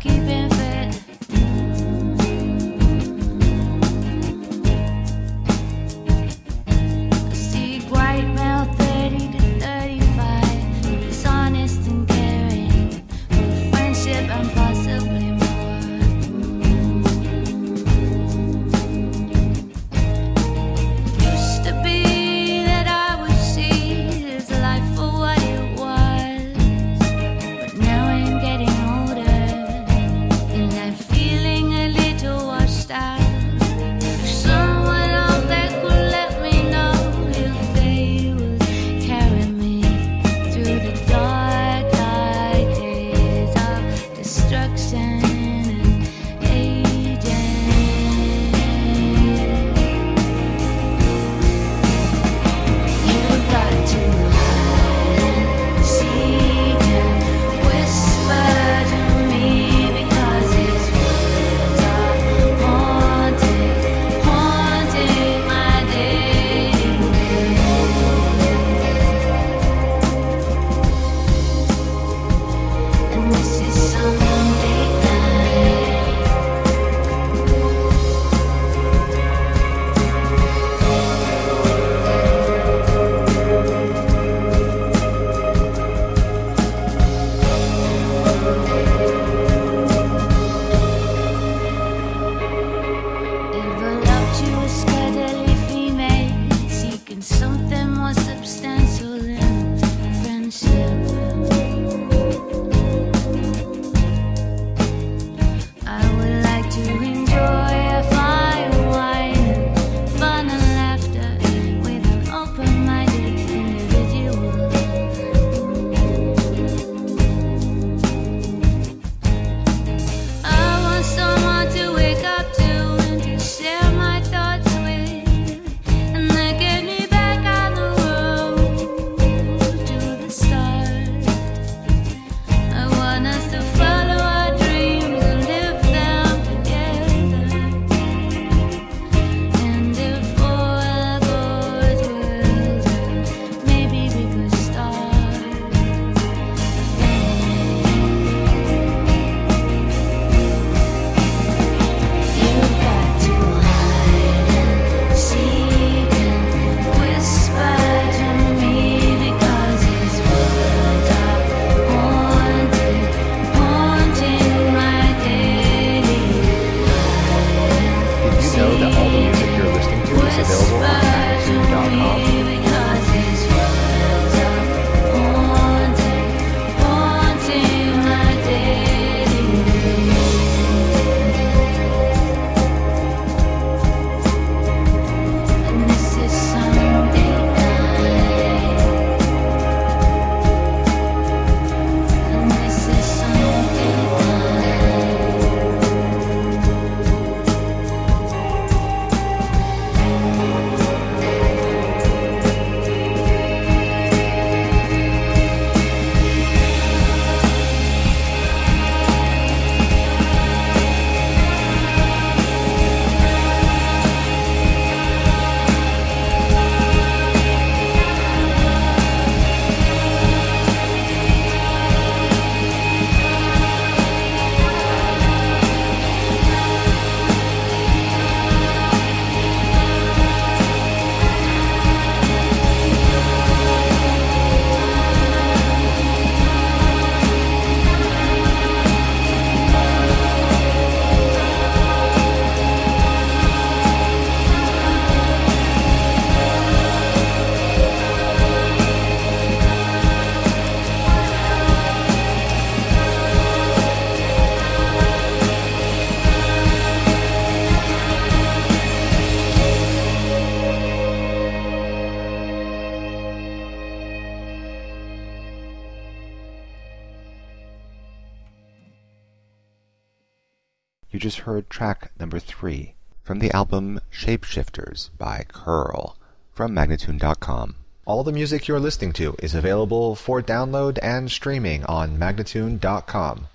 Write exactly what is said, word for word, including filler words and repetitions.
keeping fit. I see white male thirty to thirty-five, who's honest and caring, full of friendship and possibly more. Used to be that I would see this life for what it was, but now I'm getting older, and I'm feeling a little washed out. If someone out there could let me know if they would carry me through the dark, dark days of destruction and aging. You've got to hide and seek and whisper to me, because his words are haunting, haunting my days. And this is Sunday night. A voluptuous, cuddly female, seeking something more substantial than friendship. I would like to enjoy a fine wine and fun and laughter with an open-minded individual. I want someone to wake up to and to share my thoughts with, and then get me back on the road to the start. I want us to follow our dreams and live them together. And if all goes well, maybe we could start a family. You've got to hide and seek and whisper to me, because his words are haunting, haunting my daily life. Did you know that all the music you're listening to is available on magnitude dot com? Because his words are haunting, haunting my daily life. And this is Sunday night. And this is Sunday You just heard track number three from the album Shapeshifters by Curl from magnitude dot com. All the music you're listening to is available for download and streaming on magnitude dot com.